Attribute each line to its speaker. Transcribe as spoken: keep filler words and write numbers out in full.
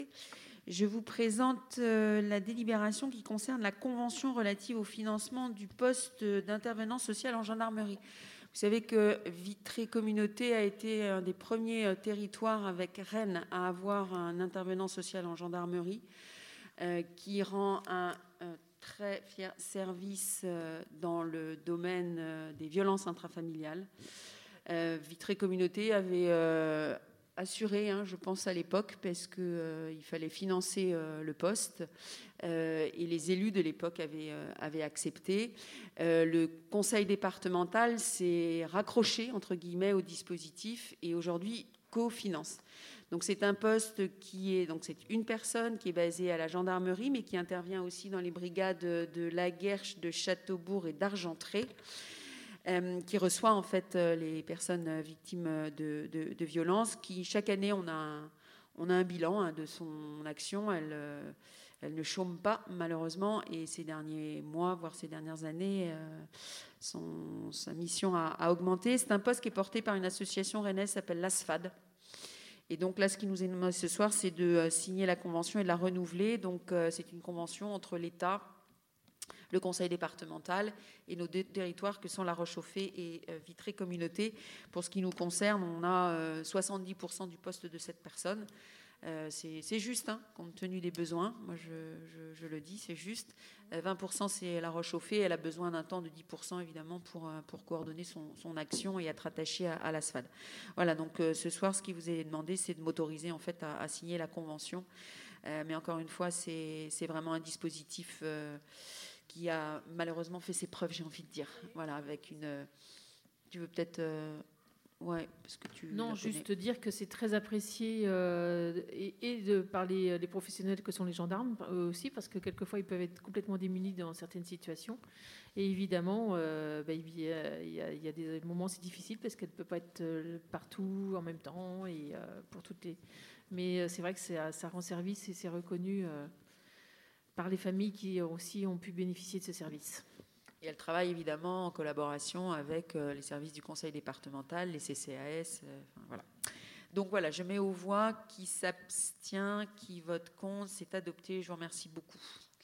Speaker 1: Je vous présente euh, la délibération qui concerne la convention relative au financement du poste d'intervenant social en gendarmerie. Vous savez que Vitré Communauté a été un des premiers territoires avec Rennes à avoir un intervenant social en gendarmerie euh, qui rend un, un très fier service euh, dans le domaine euh, des violences intrafamiliales. Euh, Vitré Communauté avait euh, assuré, hein, je pense à l'époque, parce qu'il euh, fallait financer euh, le poste, euh, et les élus de l'époque avaient, euh, avaient accepté. Euh, le conseil départemental s'est raccroché, entre guillemets, au dispositif, et aujourd'hui cofinance. Donc c'est un poste qui est, donc c'est une personne qui est basée à la gendarmerie, mais qui intervient aussi dans les brigades de Laguerche, de Châteaubourg et d'Argentré. Euh, qui reçoit en fait euh, les personnes victimes de, de, de violences, qui chaque année on a un, on a un bilan hein, de son action. Elle, euh, elle ne chôme pas malheureusement, et ces derniers mois, voire ces dernières années, euh, son, sa mission a, a augmenté. C'est un poste qui est porté par une association rennaise qui s'appelle l'ASFAD. Et donc là, ce qui nous est demandé ce soir, c'est de euh, signer la convention et de la renouveler. Donc euh, c'est une convention entre l'État, le conseil départemental et nos deux territoires que sont La Roche-aux-Fées et euh, Vitré Communauté. Pour ce qui nous concerne, on a euh, soixante-dix pour cent du poste de cette personne. Euh, c'est, c'est juste, hein, compte tenu des besoins. Moi, je, je, je le dis, c'est juste. Euh, vingt pour cent, c'est La Roche-aux-Fées. Elle a besoin d'un temps de dix pour cent, évidemment, pour, pour coordonner son, son action et être attachée à, à l'ASFAD. Voilà, donc euh, ce soir, ce qui vous est demandé, c'est de m'autoriser, en fait, à, à signer la convention. Euh, mais encore une fois, c'est, c'est vraiment un dispositif... Euh, qui a malheureusement fait ses preuves, j'ai envie de dire. Voilà, avec une... Tu veux peut-être... Euh, ouais, parce que tu...
Speaker 2: Non, juste dire que c'est très apprécié euh, et, et de, par les, les professionnels que sont les gendarmes eux aussi, parce que quelquefois, ils peuvent être complètement démunis dans certaines situations. Et évidemment, euh, bah, il, y a, il, y a, il y a des moments, c'est difficile, parce qu'elle ne peut pas être partout en même temps, et euh, pour toutes les... Mais c'est vrai que c'est, ça rend service et c'est reconnu... Euh, par les familles qui aussi ont pu bénéficier de ce service.
Speaker 1: Et elle travaille évidemment en collaboration avec euh, les services du conseil départemental, les C C A S. Euh, enfin, voilà. Donc voilà, je mets aux voix qui s'abstient, qui vote contre. C'est adopté. Je vous remercie beaucoup.